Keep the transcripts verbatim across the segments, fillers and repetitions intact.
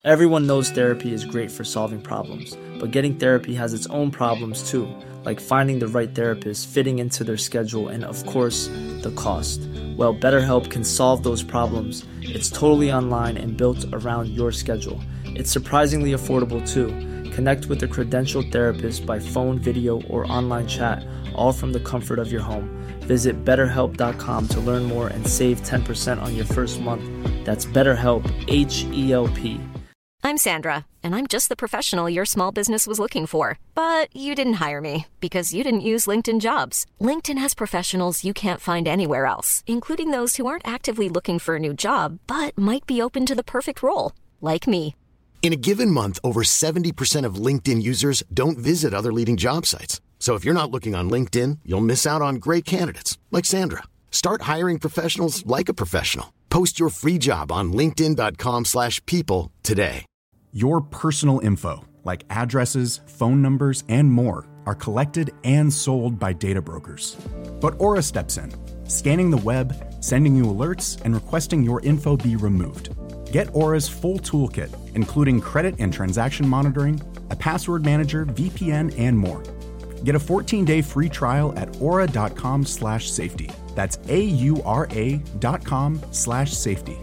Everyone knows therapy is great for solving problems, but getting therapy has its own problems too, like finding the right therapist, fitting into their schedule, and of course, the cost. Well, BetterHelp can solve those problems. It's totally online and built around your schedule. It's surprisingly affordable too. Connect with a credentialed therapist by phone, video, or online chat, all from the comfort of your home. Visit better help dot com to learn more and save ten percent on your first month. That's BetterHelp, H E L P. I'm Sandra, and I'm just the professional your small business was looking for. But you didn't hire me because you didn't use LinkedIn Jobs. LinkedIn has professionals you can't find anywhere else, including those who aren't actively looking for a new job, but might be open to the perfect role, like me. In a given month, over seventy percent of LinkedIn users don't visit other leading job sites. So if you're not looking on LinkedIn, you'll miss out on great candidates like Sandra. Start hiring professionals like a professional. Post your free job on linkedin dot com slash people today. Your personal info, like addresses, phone numbers, and more, are collected and sold by data brokers. But Aura steps in, scanning the web, sending you alerts, and requesting your info be removed. Get Aura's full toolkit, including credit and transaction monitoring, a password manager, V P N, and more. Get a fourteen-day free trial at aura dot com slash safety. That's A U R A dot com slash safety.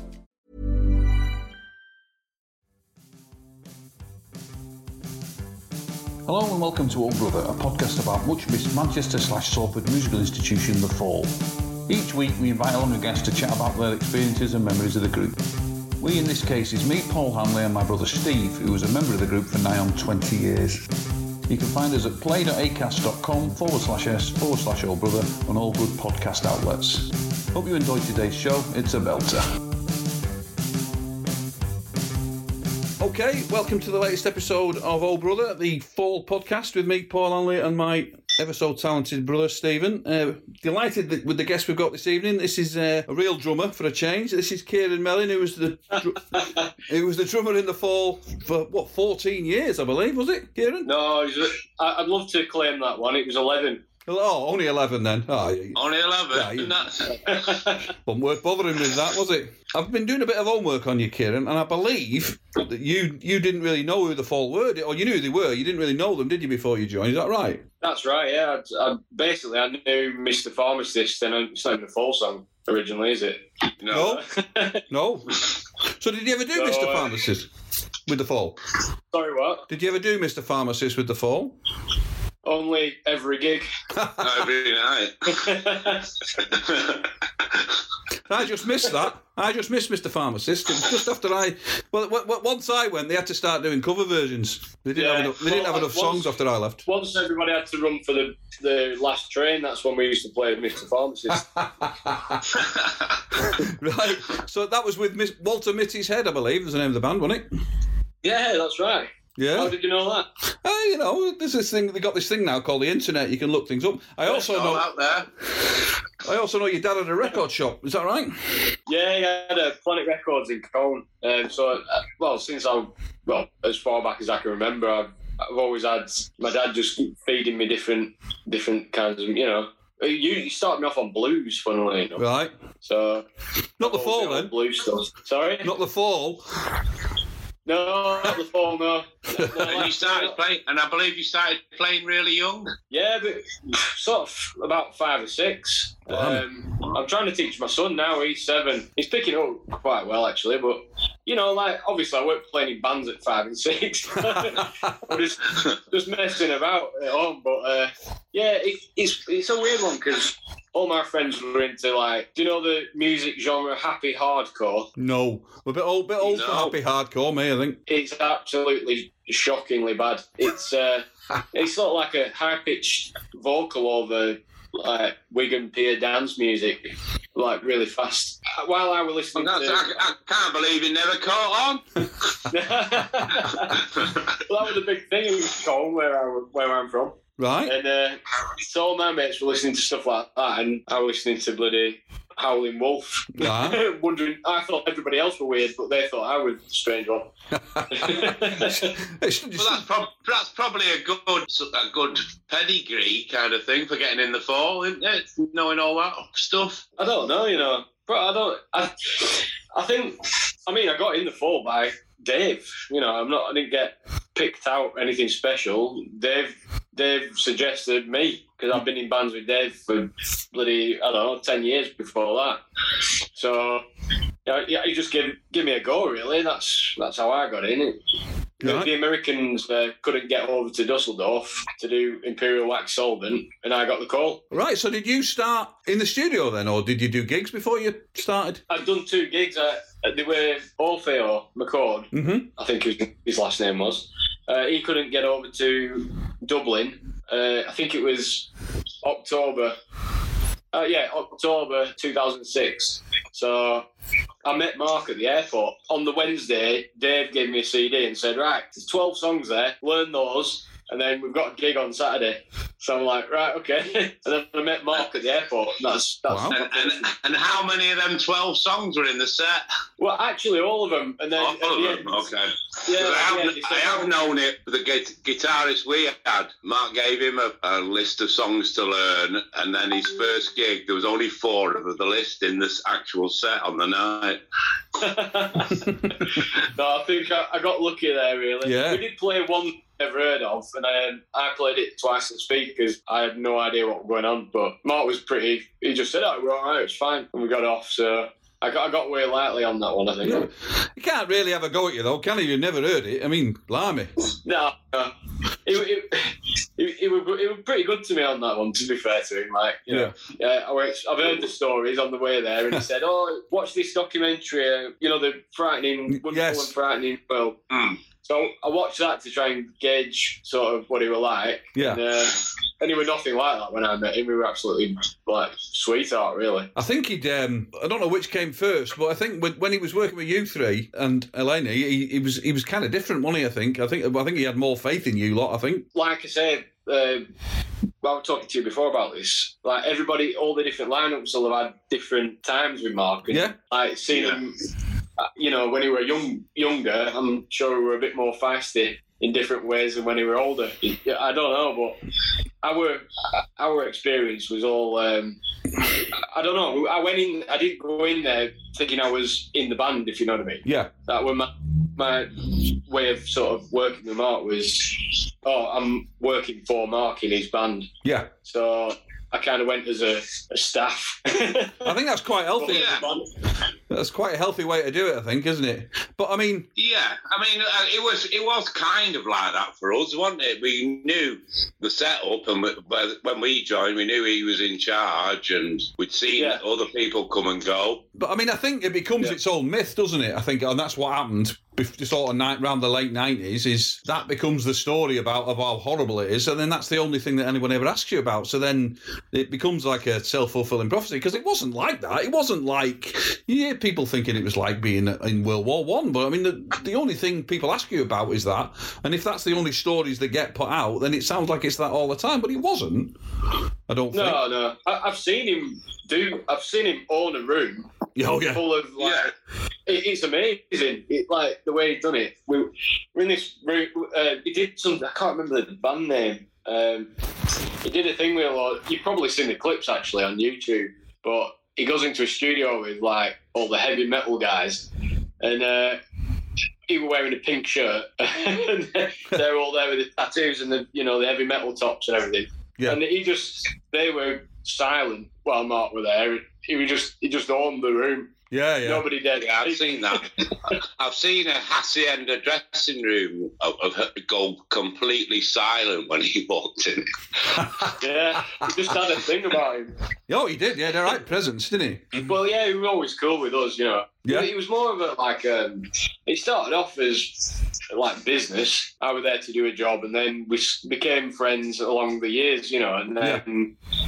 Hello and welcome to Old Brother, a podcast about much missed Manchester slash Salford musical institution, The Fall. Each week we invite alumni guests to chat about their experiences and memories of the group. We in this case is me, Paul Hanley, and my brother Steve, who was a member of the group for nigh on twenty years. You can find us at play.acast.com forward slash s forward slash Old Brother on all good podcast outlets. Hope you enjoyed today's show. It's a belter. Okay, welcome to the latest episode of Old Brother, the Fall podcast with me, Paul Hanley, and my ever so talented brother, Stephen. Uh, delighted that with the guest we've got this evening. This is uh, a real drummer for a change. This is Kieran Mellin, who was the dr- who was the drummer in The Fall for, what, fourteen years, I believe, was it, Kieran? No, it was, I'd love to claim that one. It was eleven. Oh, only eleven then. Oh, only eleven? Yeah, you, wasn't worth bothering with that, was it? I've been doing a bit of homework on you, Kieran, and I believe that you you didn't really know who The Fall were, or you knew who they were. You didn't really know them, did you, before you joined? Is that right? That's right, yeah. I, I, basically, I knew Mister Pharmacist, and it's not even a Fall song originally, is it? No. No. no. So did you ever do so, Mister Pharmacist with The Fall? Sorry, what? Did you ever do Mister Pharmacist with The Fall? Only every gig. Every night. I just missed that. I just missed Mister Pharmacist. It was just after I... Well, w- w- once I went, they had to start doing cover versions. They didn't yeah. have enough, they didn't well, have enough once, songs after I left. Once everybody had to run for the, the last train, that's when we used to play Mister Pharmacist. Right. So that was with Miss Walter Mitty's Head, I believe, was the name of the band, wasn't it? Yeah, that's right. Yeah. How did you know that? Uh, you know, there's this thing. They got this thing now called the internet. You can look things up. I also It's all know. out there. I also know your dad had a record shop. Is that right? Yeah, he had a Planet Records in Cone. Um, so, uh, well, since I, well, as far back as I can remember, I've, I've always had my dad just feeding me different, different kinds of, you know. You, you started me off on blues, funnily enough. Right. So, not the Fall then. Blues stuff. Sorry. Not the Fall. No, not The Fall, no. no, no and you started playing, and I believe you started playing really young. Yeah, but sort of about five or six. Um, I'm trying to teach my son now. He's seven. He's picking up quite well, actually. But you know, like obviously, I weren't playing in bands at five and six. I'm just just messing about at home. But uh, yeah, it, it's it's a weird one because all my friends were into, like, do you know the music genre happy hardcore? No, we're a bit old, bit old no. for happy hardcore, me, I think. It's absolutely shockingly bad. It's uh, it's sort of like a high pitched vocal over like Wigan Pier dance music, like really fast. While I was listening well, to, I, I can't believe it never caught on. Well, that was a big thing in Colne, where I where I'm from. Right. And uh, so all my mates were listening to stuff like that, and I was listening to bloody Howling Wolf. Yeah. Wondering, I thought everybody else were weird, but they thought I was a strange one. Well, that's, prob- that's probably a good, a good pedigree kind of thing for getting in The Fall, isn't it? Knowing all that stuff. I don't know, you know. But I don't. I, I think. I mean, I got in The Fall by Dave. You know, I'm not. I didn't get picked out anything special. Dave, Dave suggested me because I've been in bands with Dave for bloody I don't know ten years before that. So yeah, yeah, he just give give me a go. Really, that's that's how I got in it. Right. The Americans uh, couldn't get over to Dusseldorf to do Imperial Wax Solvent, and I got the call. Right, so did you start in the studio then, or did you do gigs before you started? I've done two gigs. Uh, they were Orfeo McCord, mm-hmm. I think his, his last name was. Uh, he couldn't get over to Dublin. Uh, I think it was October. Uh, yeah, October two thousand six. So I met Mark at the airport. On the Wednesday, Dave gave me a C D and said, right, there's twelve songs there, learn those, and then we've got a gig on Saturday. So I'm like, right, okay. And then I met Mark at the airport. That's, that's wow. and, and, and how many of them twelve songs were in the set? Well, actually, all of them. And then all of them, end, okay. Yeah, I have, yeah, I have known it, the guitarist we had, Mark gave him a, a list of songs to learn, and then his first gig, there was only four of the list in this actual set on the night. No, I think I, I got lucky there, really. Yeah. We did play one never heard of, and um, I played it twice on speed because I had no idea what was going on. But Mark was pretty. He just said, "Oh, we're all right, it's fine," and we got off. So I got I got away lightly on that one, I think. Yeah. You can't really have a go at you though, can you? You've never heard it. I mean, blimey. No, no. It, it, it, it, was, it was pretty good to me on that one, to be fair to him. Like, you know, yeah. I went, I've heard the stories on the way there, and he said, "Oh, watch this documentary. Uh, you know, the frightening, wonderful yes. and frightening." Well. Mm. So I watched that to try and gauge sort of what he was like. Yeah. And, uh, and he was nothing like that when I met him. We were absolutely like sweetheart, really. I think he'd, um, I don't know which came first, but I think when, when he was working with you three and Eleni, he, he was he was kind of different, wasn't he? I think. I think I think he had more faith in you lot, I think. Like I said, uh, I was talking to you before about this. Like everybody, all the different lineups will have had different times with Mark. And, yeah. Like seeing yeah. him, you know, when he were young, younger, I'm sure we were a bit more feisty in different ways than when he were older. I don't know, but our our experience was all. Um, I don't know. I went in. I didn't go in there thinking I was in the band, if you know what I mean. Yeah. That was my my way of sort of working with Mark was, oh, I'm working for Mark in his band. Yeah. So I kind of went as a, a staff. I think that's quite healthy. Yeah. That's quite a healthy way to do it, I think, isn't it? But I mean, yeah, I mean, uh, it was it was kind of like that for us, wasn't it? We knew the setup, and we, when we joined, we knew he was in charge, and we'd seen Yeah. other people come and go. But I mean, I think it becomes Yeah. its own myth, doesn't it? I think, and that's what happened. Sort of night around the late nineties, is that becomes the story about of how horrible it is, and then that's the only thing that anyone ever asks you about. So then it becomes like a self-fulfilling prophecy, because it wasn't like that. It wasn't like, yeah, people thinking it was like being in World War One, but I mean, the, the only thing people ask you about is that, and if that's the only stories that get put out, then it sounds like it's that all the time. But it wasn't. I don't no, think. No, no. I've seen him do. I've seen him own a room. Oh yeah. Full of like. Yeah. It, it's amazing. It, like the way he done it. We we're in this room. Uh, he did something. I can't remember the band name. Um, he did a thing with a lot. You've probably seen the clips actually on YouTube. But he goes into a studio with like all the heavy metal guys, and uh, he was wearing a pink shirt, and they're all there with the tattoos and the you know the heavy metal tops and everything. Yeah. And he just they were silent while Mark were there. He was just he just owned the room. Yeah, yeah. Nobody did. Yeah, I've seen that. I've seen a hacienda dressing room of, of her go completely silent when he walked in. Yeah, he just had a thing about him. Oh, he did. Yeah, they're right presence, didn't he? Well, yeah, he was always cool with us, you know. Yeah. He was more of a like. Um, it started off as like business. I was there to do a job, and then we became friends along the years, you know, and then. Yeah.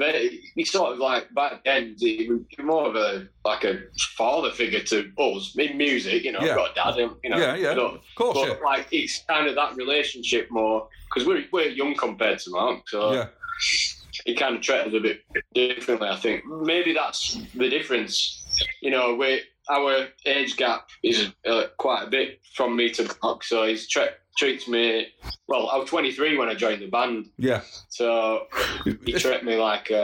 He sort of like back then he was more of a like a father figure to us in music, you know. Yeah. I've got a dad, you know. Yeah, yeah. Of course, but yeah. like it's kind of that relationship more because we're we're young compared to Mark, so yeah. he kind of treated us a bit differently. I think maybe that's the difference. You know, we our age gap is uh, quite a bit from me to Mark, so he's tre- treats me well. I was twenty-three when I joined the band. Yeah. So he treated me like a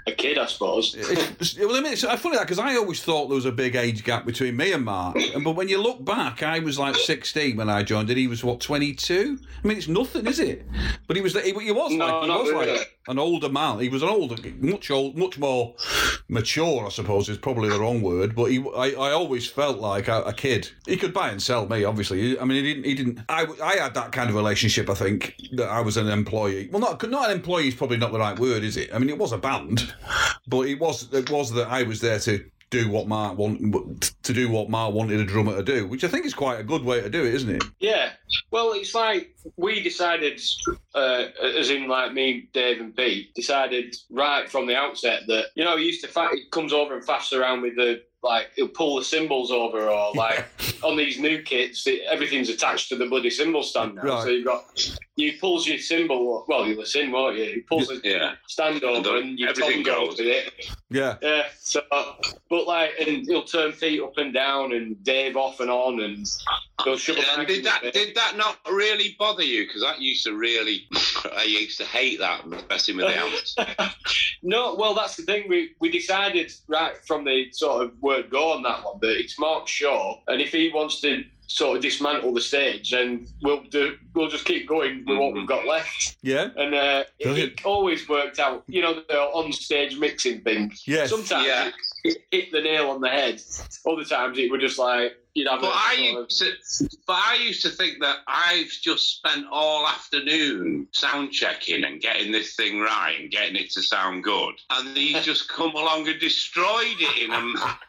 a kid, I suppose. It's, well, I mean, it's funny that because I always thought there was a big age gap between me and Mark, and but when you look back, I was like sixteen when I joined, and he was what twenty-two. I mean, it's nothing, is it? But he was he, he was no, like he was really. like an older man. He was an older, much old, much more mature, I suppose is probably the wrong word. But he, I, I always felt like a, a kid. He could buy and sell me, obviously. I mean, he didn't. He didn't. I, I had that kind of relationship. I think that I was an employee. Well, not not an employee is probably not the right word, is it? I mean, it was a band, but it was it was that I was there to do what Mark want to do what Mark wanted a drummer to do, which I think is quite a good way to do it, isn't it? Yeah. Well, it's like we decided, uh, as in like me, Dave, and Pete, decided right from the outset that you know he used to fa- he comes over and faffs around with the. Like, he'll pull the cymbals over, or like on these new kits, it, everything's attached to the bloody cymbal stand now. Right. So you've got, you pulls your cymbal, well, you'll listen, won't you? He pulls the yeah. stand over and your tongue goes with it. Yeah. Yeah. So, but like, and he'll turn feet up and down and Dave off and on and go sugar. And did that, did that not really bother you? Because that used to really, I used to hate that, messing with the amps. No, well, that's the thing. We, we decided right from the sort of word go on that one, but it's Mark's show, and if he wants to sort of dismantle the stage, then we'll do. We'll just keep going with what we've got left. Yeah, and uh, it, it always worked out. You know, the on-stage mixing thing. Yes. Sometimes yeah. it, it hit the nail on the head. Other times it would just like you'd have. But a, I used to, but I used to think that I've just spent all afternoon sound checking and getting this thing right and getting it to sound good, and he's just come along and destroyed it in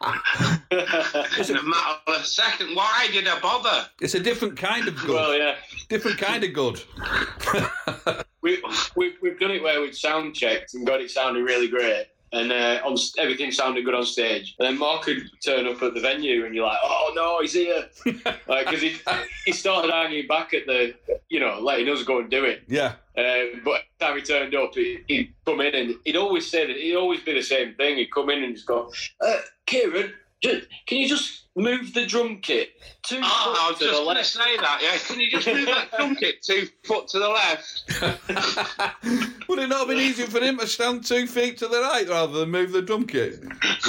a, in a matter of a second. Why did I bother? It's a different kind of good. Well, yeah, different kind of good. we, we we've done it where we've sound checked and got it sounding really great. And uh, on, everything sounded good on stage. And then Mark would turn up at the venue, and you're like, "Oh no, he's here!" Like because he he started hanging back at the, you know, letting us go and do it. Yeah. Uh, but every time he turned up, he, he'd come in and he'd always say that he'd always be the same thing. He'd come in and just go, uh, "Kieran, just, can you just move the drum kit two oh, foot I was to just the going to left?" say that. Yeah, can you just move that drum kit two foot to the left? Would it not have been easier for him to stand two feet to the right rather than move the drum kit?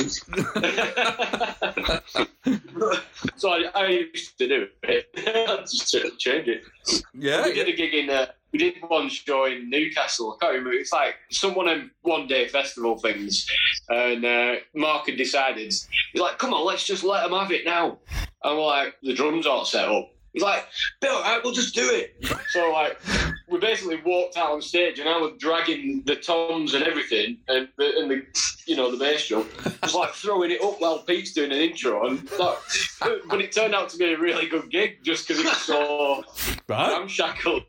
So I, I used to do it. Just change it. Yeah. We did a gig in. Uh, we did one show in Newcastle. I can't remember. It's like some one of one day festival things, and uh, Mark had decided. He's like, "Come on, let's just let them have it now." And we're like, "The drums aren't set up." He's like, "Bill, all right, we'll just do it." So like, we basically walked out on stage, and I was dragging the toms and everything, and the, and the you know the bass drum, just like throwing it up while Pete's doing an intro, and like, but it turned out to be a really good gig just because it was so right. ramshackle,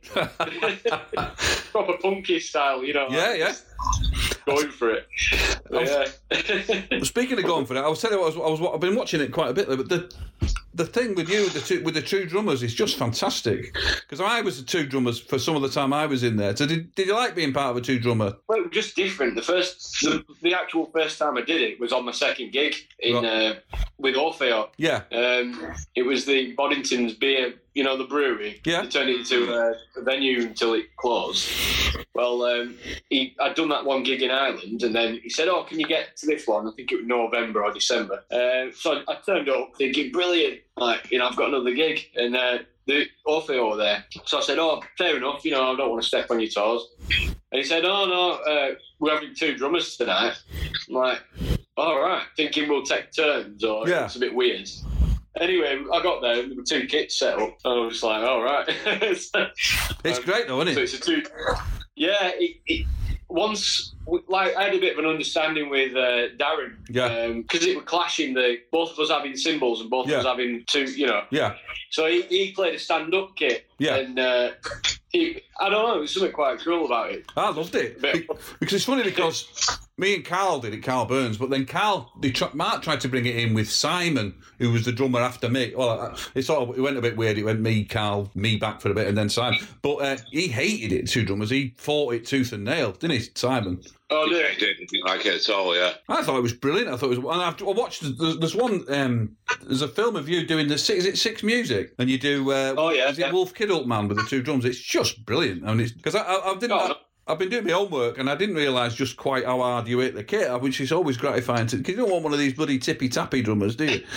proper punky style, you know. Yeah, yeah. Going for it. Was, yeah. Speaking of going for it, I was telling you, I was, I was, I've been watching it quite a bit, but the the thing with you, the two, with the two drummers, is just fantastic. Because I was the two drummers for some of the time I was in there. So did, did you like being part of a two drummer? Well, it was just different. The first, the, the actual first time I did it was on my second gig in right. uh, with Orfeo. Yeah. Um, it was the Boddington's beer, you know, the brewery. Yeah. They turned it into a, a venue until it closed. Well, um, he, I'd done that one gig in Ireland, and then he said, "Oh, can you get to this one?" I think it was November or December. Uh, so I, I turned up thinking, brilliant, like, you know, I've got another gig, and uh, the Orfeo were there. So I said, "Oh, fair enough, you know, I don't want to step on your toes." And he said, "Oh, no, uh, we're having two drummers tonight." I'm like, all right, thinking we'll take turns, or yeah. It's a bit weird. Anyway, I got there, there were two kits set up, and I was like, all right. It's um, great though, isn't it? So it's a two... Yeah, it, it, once, like, I had a bit of an understanding with uh, Darren. Yeah. Because um, it was clashing, the both of us having cymbals and both yeah. of us having two, you know. Yeah. So he, he played a stand-up kit. Yeah. And uh, he, I don't know, there was something quite cool about it. I loved it. Bit, because it's funny because me and Carl did it, Carl Burns, but then Carl, they tr- Mark tried to bring it in with Simon, who was the drummer after me. Well, it sort of it went a bit weird. It went me, Carl, me back for a bit, and then Simon. But uh, he hated it, two drummers. He fought it tooth and nail, didn't he, Simon? Oh, yeah, I didn't like it at all, yeah. I thought it was brilliant. I thought it was. And I've, I watched. There's, there's one. Um, there's a film of you doing the six. Is it Six Music? And you do. Uh, oh yeah. Is yeah. it Wolf Kidult Man with the two drums? It's just brilliant. I mean, because I, I, I didn't. Oh, I, no. I've been doing my homework and I didn't realise just quite how hard you hit the kit, which is always gratifying. Because you don't want one of these bloody tippy-tappy drummers, do you?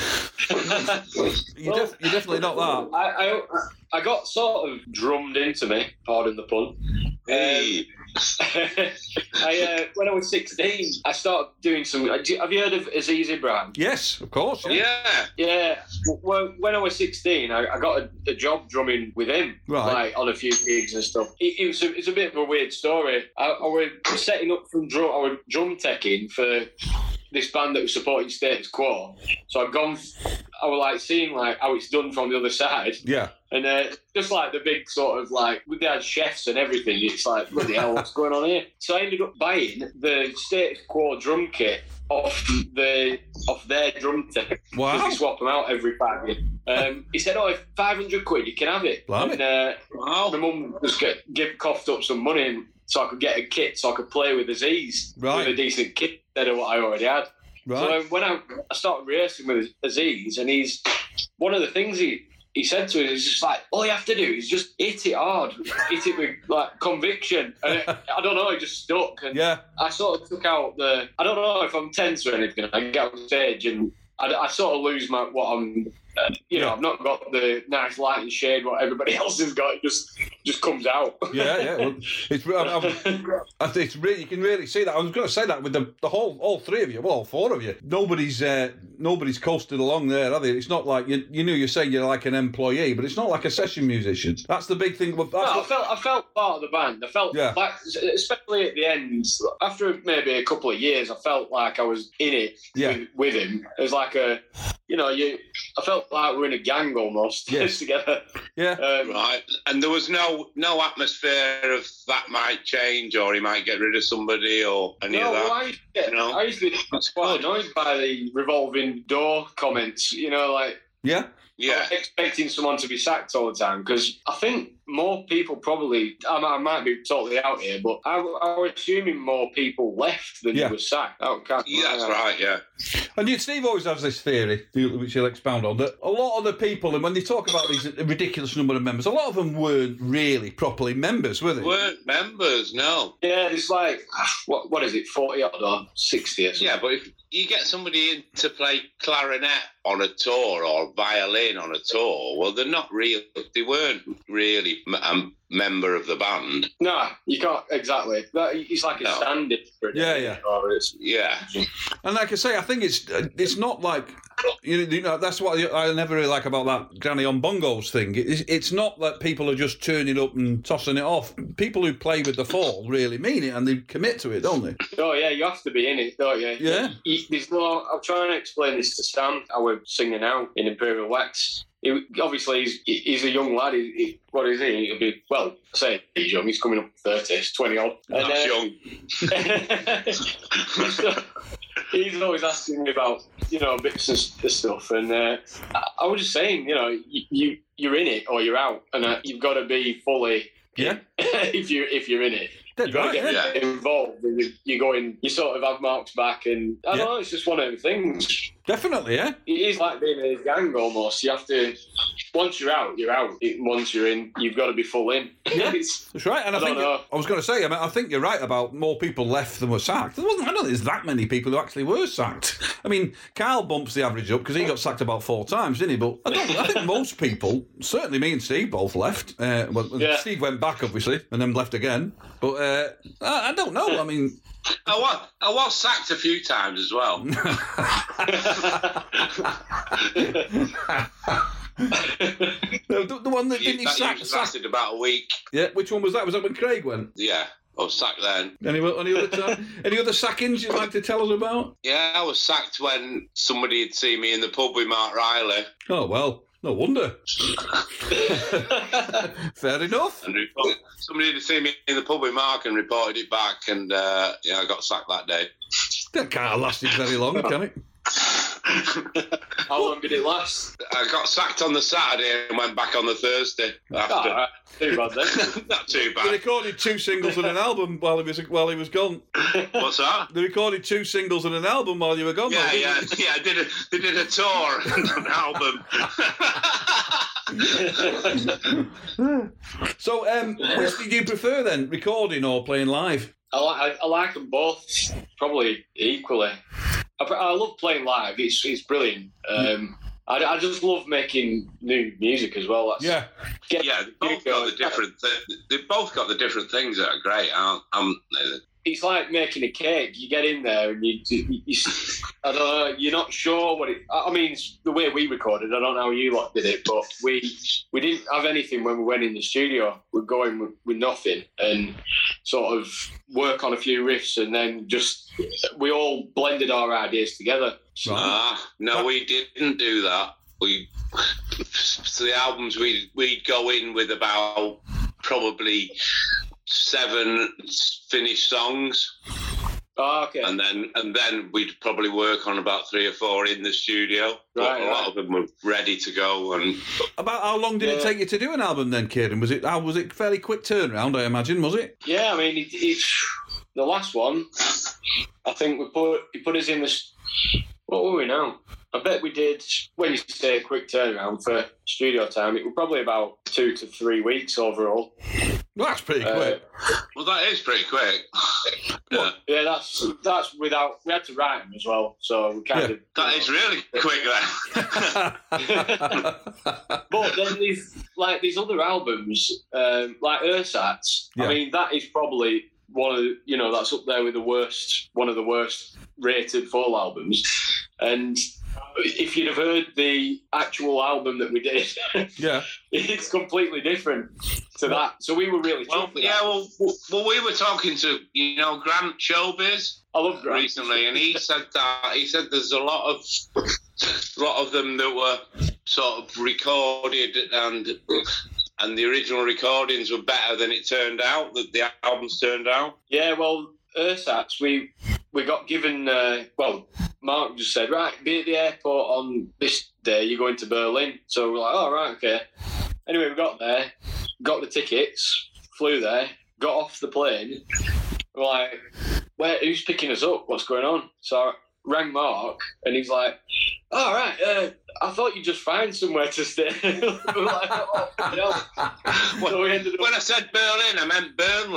you're, def- you're definitely not that. I, I I got sort of drummed into me, pardon the pun. Hey. Um, I uh, when I was sixteen, I started doing some. Have you heard of Aziz Ibrahim? Yes, of course. Yeah. Yeah. Yeah. Well, when I was sixteen, I, I got a, a job drumming with him, Right. like on a few gigs and stuff. It, it was a, it's a bit of a weird story. I, I was setting up from drum. I was drum teching for this band that was supporting Status Quo. So I'd gone. I was like seeing like how it's done from the other side. Yeah. And uh, just like the big sort of like, they had chefs and everything. It's like, bloody hell, what's going on here? So I ended up buying the Status Quo drum kit off the off their drum tech. Wow. Because they swap them out every five years. Um, he said, oh, if five hundred quid, you can have it. Blimey. And uh, Wow. my mum just get, give, coughed up some money so I could get a kit so I could play with Aziz. Right. With a decent kit instead of what I already had. Right. So um, when I, I started racing with Aziz, and he's one of the things he he said to us is just like, all you have to do is just hit it hard, hit it with like conviction. And it, I don't know, it just stuck. And Yeah. I sort of took out the. I don't know if I'm tense or anything. I get on stage and I, I sort of lose my what I'm. Uh, you know, Yeah. I've not got the nice light and shade what everybody else has got. It just just comes out. Yeah, yeah. Well, it's, I'm, I'm, it's really, you can really see that. I was going to say that with the, the whole, all three of you, well, all four of you. Nobody's uh, nobody's coasted along there, are they? It's not like you, you know, you're saying you're like an employee, but it's not like a session musician. That's the big thing. That's No, I what, felt I felt part of the band. I felt Yeah. like, especially at the end, after maybe a couple of years, I felt like I was in it Yeah. with, with him. It was like a, you know, you. I felt like we're in a gang almost Yes. together. yeah. Um, Right. And there was no no atmosphere of that might change or he might get rid of somebody or any No, of that. well, I, used to get, No. I used to be quite annoyed by the revolving door comments. You know, like Yeah. Yeah. expecting someone to be sacked all the time. Because I think more people probably, I might, I might be totally out here, but I, I was assuming more people left than Yeah. were sacked. Oh, can't, Yeah, that's right, yeah. And you, Steve always has this theory, which he'll expound on, that a lot of the people, and when they talk about these ridiculous number of members, a lot of them weren't really properly members, were they? Weren't members, no. Yeah, it's like, what what is it, forty odd or sixty or something? Yeah, but if you get somebody in to play clarinet on a tour or violin on a tour, well, they're not real. They weren't really a member of the band. No, you can't, exactly. That, it's like a No. stand-in for it. Yeah, yeah. Or it's, Yeah. And like I say, I think it's it's not like, you know, you know that's what I never really like about that Granny on Bongos thing. It's, it's not that people are just turning up and tossing it off. People who play with the Fall really mean it and they commit to it, don't they? oh, yeah, you have to be in it, don't you? Yeah. You, there's no, I'm trying to explain this to Sam, how we're singing out in Imperial Wax. He, obviously, he's, he's a young lad. He, he, what is he? He'll be, well, I say he's young. He's coming up thirty, he's twenty odd. And, That's uh, young. so, he's always asking me about, you know, bits of stuff. And uh, I, I was just saying, you know, you, you, you're in it or you're out. And uh, you've got to be fully Yeah. if, you, if you're in it. Dead You've got right, to yeah. get involved. And you, you go in, you sort of have Mark's back. And I don't Yeah. know, it's just one of the things. Definitely, yeah. It is like being in a gang almost. You have to, once you're out, you're out. It, once you're in, you've got to be full in. Yeah. It's- That's right, and I, I don't think know. I was going to say. I mean, I think you're right about more people left than were sacked. There wasn't. I don't think there's that many people who actually were sacked. I mean, Carl bumps the average up because he got sacked about four times, didn't he? But I don't. I think most people, certainly me and Steve, both left. Uh, well, Yeah. Steve went back obviously, and then left again. But uh, I, I don't know. I mean. I was, I was sacked a few times as well. the, the one that didn't he that sack, usually sack? lasted about a week. Yeah, which one was that? Was that when Craig went? Yeah, I was sacked then. Any, any other time? Any other sackings you'd like to tell us about? Yeah, I was sacked when somebody had seen me in the pub with Mark Riley. Oh well, no wonder. Fair enough. And report- somebody had seen me in the pub with Mark and reported it back, and uh, yeah, I got sacked that day. That can't have lasted very long, can it? How long did it last? I got sacked on the Saturday and went back on the Thursday. After. Oh, right. Too bad then. Not too They bad. recorded two singles and an album while he was while he was gone. What's that? They recorded two singles and an album while you were gone. Yeah, though, yeah, didn't they? yeah. They did a, they did a tour and an album. So, um, which do you prefer then, recording or playing live? I like I, I like them both probably equally. I, I love playing live. It's it's brilliant. Um, I, I just love making new music as well. That's, Yeah, get, Yeah, they both got the different. Th- they've both got the different things that are great. aren't- Um, It's like making a cake. You get in there and you, you, you I don't know, you're not sure what it. I mean, it's the way we recorded. I don't know how you lot did it, but we we didn't have anything when we went in the studio. We're going with, with nothing and sort of work on a few riffs and then just we all blended our ideas together. So, ah, no, we didn't do that. We so the albums we we'd go in with about probably seven finished songs. oh, okay. And then and then we'd probably work on about three or four in the studio. But Right, a right. lot of them were ready to go. And about how long did it Yeah. take you to do an album then, Kieran? Was it how was it fairly quick turnaround? I imagine, was it? Yeah, I mean, it, it's the last one. I think we put he put us in this. What were we now? I bet we did. When you say a quick turnaround for studio time, it was probably about two to three weeks overall. Well, that's pretty Uh, quick. well, that is pretty quick. Yeah. Yeah, that's that's without. We had to write them as well, so we kind Yeah. of. That is really quick then. But then these like these other albums, um, like Ersatz. Yeah. I mean, that is probably one of the, you know that's up there with the worst, one of the worst rated full albums. And if you'd have heard the actual album that we did, Yeah. it's completely different to that. So we were really Well, chuffed with yeah, that. well, well, we were talking to, you know, Grant Showbiz I love Grant. recently, and he said that he said there's a lot of lot of them that were sort of recorded and and the original recordings were better than it turned out, that the albums turned out. Yeah, well, Ersatz, we we got given. Uh, well, Mark just said, right, be at the airport on this day. You're going to Berlin. So we're like, oh, right, okay. Anyway, we got there, got the tickets, flew there, got off the plane. We're like, where? Who's picking us up? What's going on? So I rang Mark, and he's like, all right, uh, I thought you'd just find somewhere to stay. We're like, oh, you know. So we ended up. When I said Berlin, I meant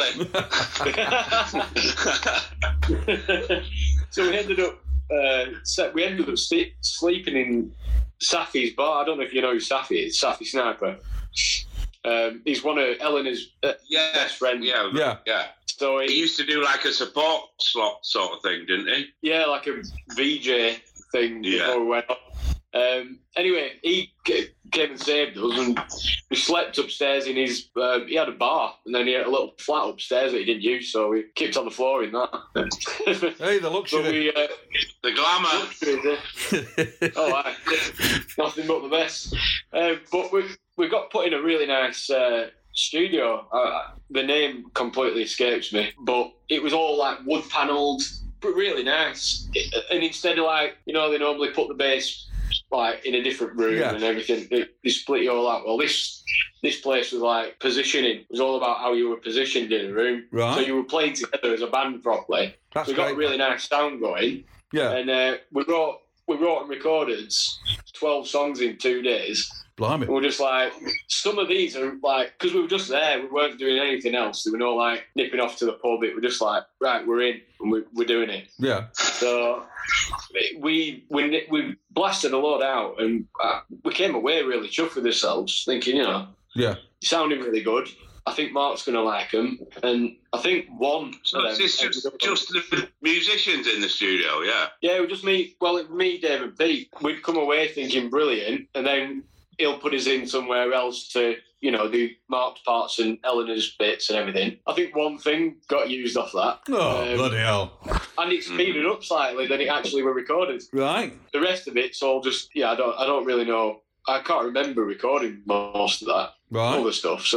Burnley. So we ended up uh, se- we ended up st- sleeping in Safi's bar. I don't know if you know who Safi is. Safi Sniper. Um, he's one of Eleanor's uh, Yeah, best friends. Yeah, Yeah. yeah. So He he, used to do like a support slot sort of thing, didn't he? yeah, like a V J thing Yeah. before we went on. Um, anyway, he c- came and saved us, and we slept upstairs in his. Uh, he had a bar, and then he had a little flat upstairs that he didn't use, so we kicked on the floor in that. Hey, the But luxury. we. Uh, The glamour. Oh, aye. Nothing but the best. Um, but we we got put in a really nice uh, studio. Uh, the name completely escapes me, but it was all like wood panelled, but really nice. And instead of like, you know, they normally put the bass like in a different room Yeah. and everything, they, they split it all out. Well, this this place was like positioning. It was all about how you were positioned in a room. Right. So you were playing together as a band properly. That's So we got great. a really nice sound going. Yeah. And uh, we wrote we wrote and recorded twelve songs in two days. Blimey. And we're just like, some of these are like, because we were just there, we weren't doing anything else. There were no like nipping off to the pub. It was just like, right, we're in and we, we're doing it. Yeah. So we we we blasted a lot out, and uh, we came away really chuffed with ourselves, thinking, you know, Yeah. sounding really good. I think Mark's going to like them, and I think one. So of them it's ended just, up- just the musicians in the studio, yeah. Yeah, we just me. Well, it, me, Dave, and Pete. We'd come away thinking brilliant, and then he'll put us in somewhere else to, you know, do Mark's parts and Eleanor's bits and everything. I think one thing got used off that. Oh, Um, bloody hell. and it speeded up slightly than it actually were recorded. Right. The rest of it's all just, yeah, I don't, I don't really know. I can't remember recording most of that, all Right. the stuff. So it,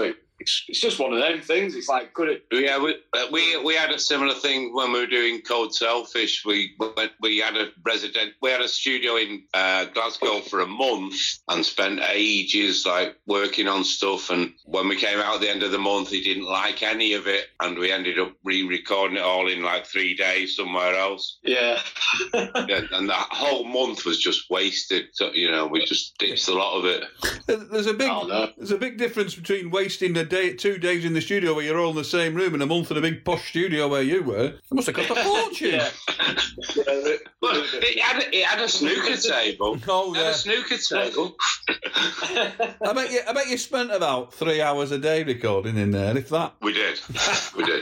it's it's just one of them things. It's like, could it? Yeah, we we we had a similar thing when we were doing Code Selfish. We we had a resident, we had a studio in uh, Glasgow for a month and spent ages like working on stuff. And when we came out at the end of the month, he didn't like any of it, and we ended up re-recording it all in like three days somewhere else. Yeah. Yeah, and that whole month was just wasted. So, you know, we just ditched a lot of it. There's a big, Oh, no. there's a big difference between wasting a day, two days in the studio where you're all in the same room, and a month in a big posh studio where you were. It must have cost a fortune. Yeah. Yeah, Look, it had a, it had a snooker table. Oh, It had yeah. a snooker table. I bet you, I bet you spent about three hours a day recording in there, if that. We did. We did.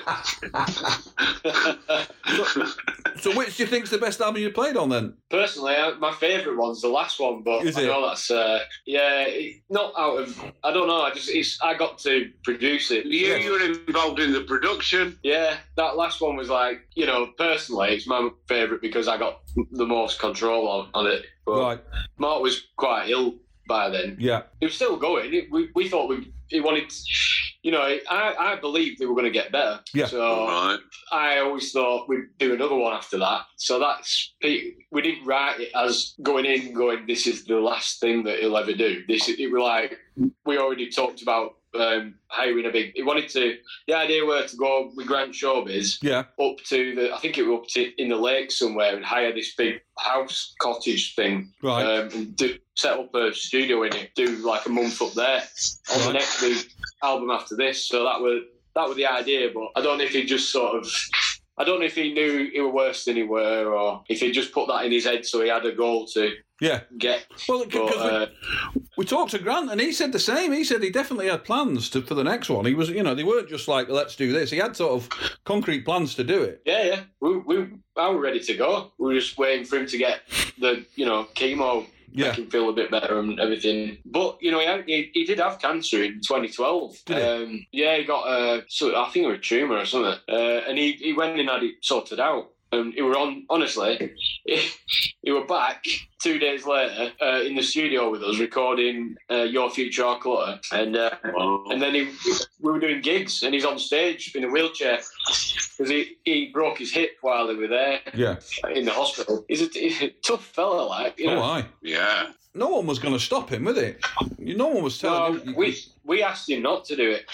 So, which do you think's the best album you played on then? Personally, I- my favourite one's the last one, but Is I it? know that's uh, yeah, it, not out of. I don't know. I just it's. I got to produce it. You, you were involved in the production. Yeah, that last one was like, you know, personally, it's my favourite because I got the most control on, on it. But Right. Mark was quite ill by then. Yeah. He was still going. It, we we thought we he wanted. You know, I I believed they were going to get better. Yeah. So Right. I always thought we'd do another one after that. So that's we didn't write it as going in, going, this is the last thing that he'll ever do. This it was like we already talked about um, hiring a big. He wanted to. The idea were to go with Grant Showbiz Yeah. up to the. I think it was up to in the lake somewhere and hire this big house cottage thing. Right. Um, and do, set up a studio in it. Do like a month up there on Right. the next big album after this. So that was that was the idea. But I don't know if he just sort of. I don't know if he knew he were worse than he were, or if he just put that in his head so he had a goal to Yeah. get. Well, But, because uh, we, we talked to Grant, and he said the same. He said he definitely had plans to, for the next one. He was, you know, they weren't just like, let's do this. He had sort of concrete plans to do it. yeah, yeah, we, we, I were ready to go. We were just waiting for him to get the, you know, chemo. Yeah. Make him feel a bit better and everything. But, you know, he, had, he, he did have cancer in twenty twelve. Did he? Um, yeah, he got, uh, so I think it was a tumour or something. Uh, and he, he went and had it sorted out. And he were on, honestly, he, he were back two days later uh, in the studio with us recording uh, Your Future Our Clutter. And uh, and then he, we were doing gigs and he's on stage in a wheelchair because he, he broke his hip while they were there Yeah. in the hospital. He's a, he's a tough fella, like, you know. Oh, aye. Yeah. No one was going to stop him, was it? No one was telling No, him. we we asked him not to do it.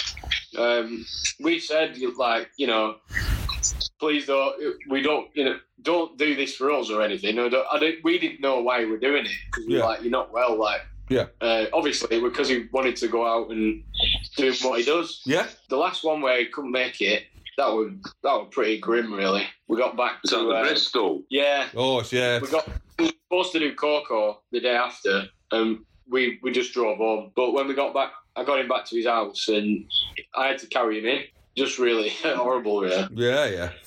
Um, we said, like, you know, please don't. We don't, you know, don't do this for us or anything. I don't, I don't, we didn't know why we were doing it because we Yeah. were like, you're not well. Like, Yeah. uh, obviously because he wanted to go out and do what he does. Yeah. The last one where he couldn't make it, that was that was pretty grim, really. We got back Was to that the uh, Bristol? yeah. Oh, it's- yeah. We got we were supposed to do Coco the day after, and we we just drove home. But when we got back, I got him back to his house, and I had to carry him in. Just really horrible, really. Yeah,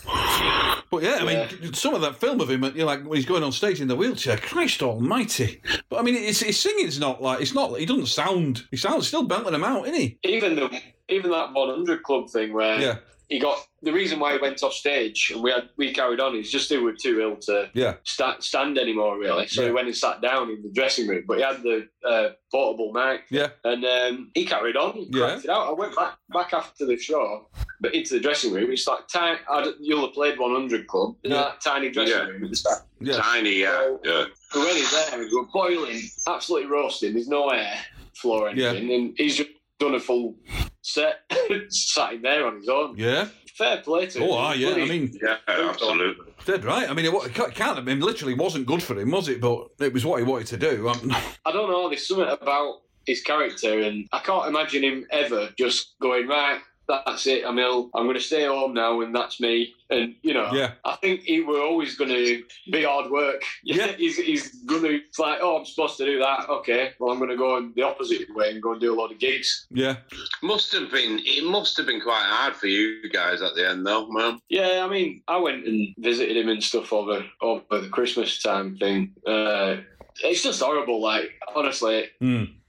yeah. But yeah, I mean, some of that film of him, you know, like when he's going on stage in the wheelchair, Christ almighty. But I mean, it's, his singing's not like, it's not, he doesn't sound, he sounds still belting them out, isn't he? Even the even that one hundred Club thing where Yeah. he got the reason why he went off stage and we had we carried on is just he was too ill to Yeah. sta- stand anymore, really. So Yeah. he went and sat down in the dressing room, but he had the uh, portable mic. Yeah. And um, he carried on, he Yeah. cracked it out. I went back back after the show, but into the dressing room. It's like tiny. You'll have played one hundred Club. You know, Yeah. that tiny dressing Yeah. room at the start. Yeah. Tiny, yeah. yeah. We went in there, we were boiling, absolutely roasting. There's no air floor or Yeah. anything, and he's just done a full set, sat in there on his own. Yeah. Fair play to him. Oh, aye, yeah. I Bloody- mean, Yeah, absolutely. dead right. I mean, it wa- it can't have been, literally wasn't good for him, was it? But it was what he wanted to do. Um, I don't know. There's something about his character, and I can't imagine him ever just going, right, that's it. I'm ill. I'm going to stay home now, and that's me. And you know, Yeah. I think he were always going to be hard work. Yeah. he's he's going to. It's like, oh, I'm supposed to do that. Okay, well, I'm going to go in the opposite way and go and do a lot of gigs. yeah. Must have been. It must have been quite hard for you guys at the end, though, man. Yeah, I mean, I went and visited him and stuff over over the Christmas time thing. Uh, it's just horrible. Like, honestly. Mm.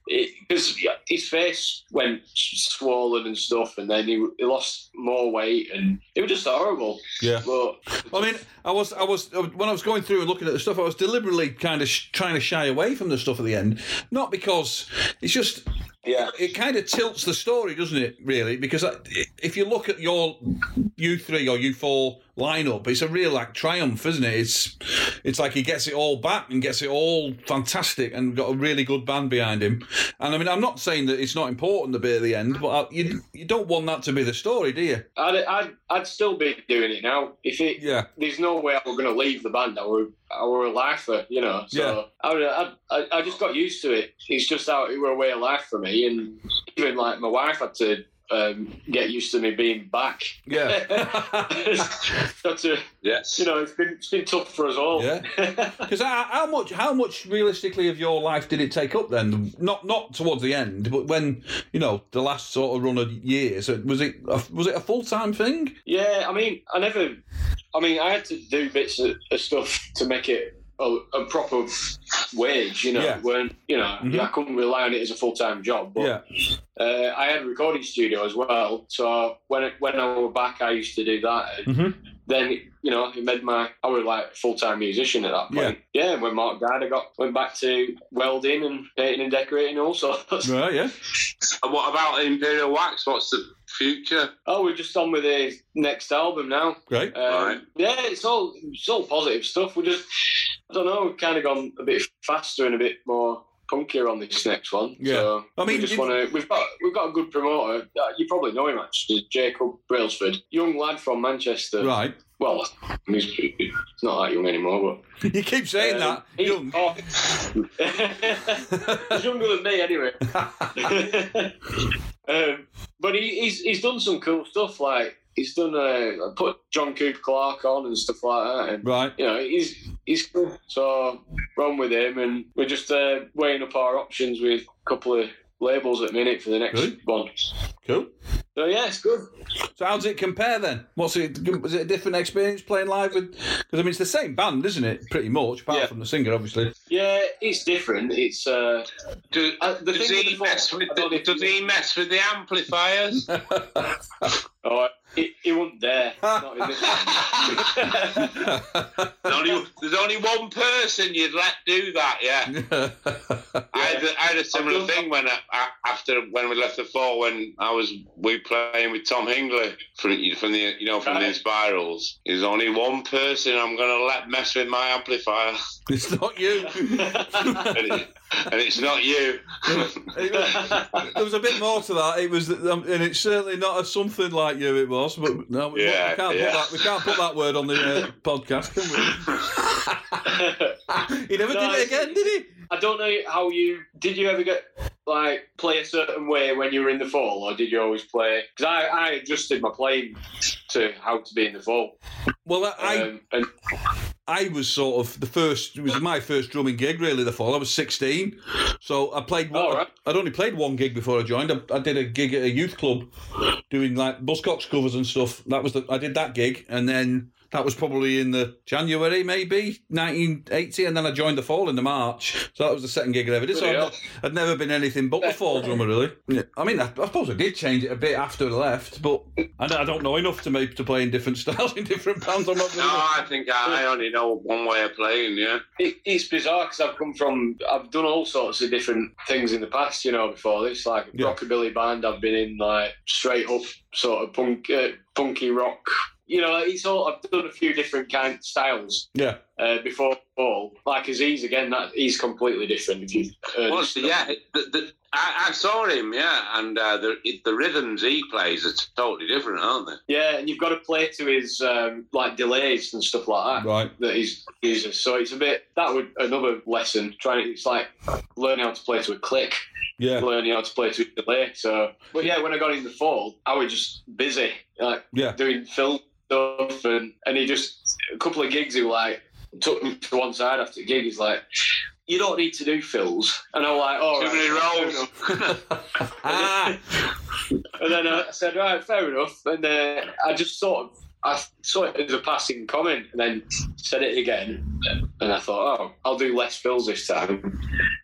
because his face went swollen and stuff, and then he, he lost more weight, and it was just horrible. Yeah. But, I mean, I was, I was, when I was going through and looking at the stuff, I was deliberately kind of sh- trying to shy away from the stuff at the end, not because it's just. Yeah, it kind of tilts the story, doesn't it? Really, because if you look at your U three or U four lineup, it's a real like triumph, isn't it? It's it's like he gets it all back and gets it all fantastic, and got a really good band behind him. And I mean, I'm not saying that it's not important the bit at the end, but you you don't want that to be the story, do you? I'd I'd, I'd still be doing it now. If it, yeah, there's no way I were going to leave the band. I were I were a lifer, you know. So yeah. I, I I just got used to it. It's just how it were a way of life for me. And even like my wife had to um, get used to me being back. Yeah. Got to, yes. You know, it's been it's been tough for us all. Yeah. Because how, how much how much realistically of your life did it take up then? Not not towards the end, but when you know the last sort of run of years, was it a, was it a full time thing? Yeah, I mean, I never. I mean, I had to do bits of, of stuff to make it a, a proper wage, you know. Yeah. When you know, Mm-hmm. I couldn't rely on it as a full time job. But Yeah. uh, I had a recording studio as well, so when it, when I was back, I used to do that. And Mm-hmm. then you know, it made my I was like a full time musician at that point. Yeah. yeah. And when Mark died, I got went back to welding and painting and decorating also. Right. Yeah. And what about Imperial Wax? What's the future? Oh, we're just on with the next album now. Great. Um, Right. Yeah, it's all it's all positive stuff. We just I don't know, we've kind of gone a bit faster and a bit more punkier on this next one. Yeah. So I mean, we just if- want to. We've got we've got a good promoter. Uh, you probably know him actually, Jacob Brailsford, young lad from Manchester. Right. Well, he's, he's not that young anymore, but You keep saying um, that. he- Young. oh, he's younger than me anyway. um, but he, he's he's done some cool stuff. Like he's done uh, put John Cooper Clarke on and stuff like that. And, Right. you know, he's he's cool. So we're on with him, and we're just uh, weighing up our options with a couple of labels at the minute for the next Good. one. Cool. So yeah, it's good. So how does it compare then? What's it? Was it a different experience playing live with? Because I mean, it's the same band, isn't it? Pretty much, apart Yeah. from the singer, obviously. Yeah, it's different. It's uh, Do, uh, the does thing he with the mess Four- with I don't the, know if does you- he mess with the amplifiers? Oh, he, he wouldn't dare. Not in this one. there's, only, there's only one person you'd let do that, yeah. I, had a, I had a similar I've done- thing when I, I, after when we left the Four, when I was we playing with Tom Hingley from, from the you know from the Right. Spirals. There's only one person I'm going to let mess with my amplifier, It's not you. and, it, and it's not you. It was- there was a bit more to that. It was, um, and it's certainly not a something like you. It was, but no, we, Yeah, we can't yeah. put that. We can't put that word on the uh, podcast, can we? He never No, did it again, did he? I don't know how you did. You ever get like play a certain way when you were in the Fall, or did you always play? Because I, I adjusted my playing to how to be in the Fall. Well, I, Um, and I was sort of the first. It was my first drumming gig, really. The Fall. I was sixteen, so I played. One, Oh, right. I'd only played one gig before I joined. I, I did a gig at a youth club, doing like Buzzcocks covers and stuff. That was the. I did that gig, and then that was probably in the January, maybe nineteen eighty, and then I joined the Fall in the March. So that was the second gig I ever did. So Bloody I'd, hell. I'd never been anything but the Fall drummer, really. Yeah. I mean, I, I suppose I did change it a bit after I left, but I, don't- I don't know enough to make to play in different styles in different bands. I'm not. No, I think I, I only know one way of playing. Yeah. it, it's bizarre because I've come from. I've done all sorts of different things in the past. You know, before this, like a Yeah. rockabilly band. I've been in like straight up sort of punk, uh, punky rock. You know, it's all. I've done a few different kind of styles. Yeah. Uh, before Fall, like Aziz again, that he's completely different. If you heard Well, his stuff. yeah, the, the, I, I saw him, yeah, and uh, the the rhythms he plays are totally different, aren't they? Yeah, and you've got to play to his um, like delays and stuff like that. Right. That he's uses. So it's a bit that would another lesson. Trying it's like learning how to play to a click, Yeah. learning how to play to a delay. So, but yeah, when I got in the Fall, I was just busy, like Yeah. doing film stuff, and and he just a couple of gigs. He was like took me to one side after the gig. He's like, "You don't need to do fills," and I'm like, "Oh, Too many right, rolls." fair enough." Ah. And then I said, right, fair enough. And uh, I just sort of, I saw it as a passing comment and then said it again. And I thought, oh, I'll do less fills this time.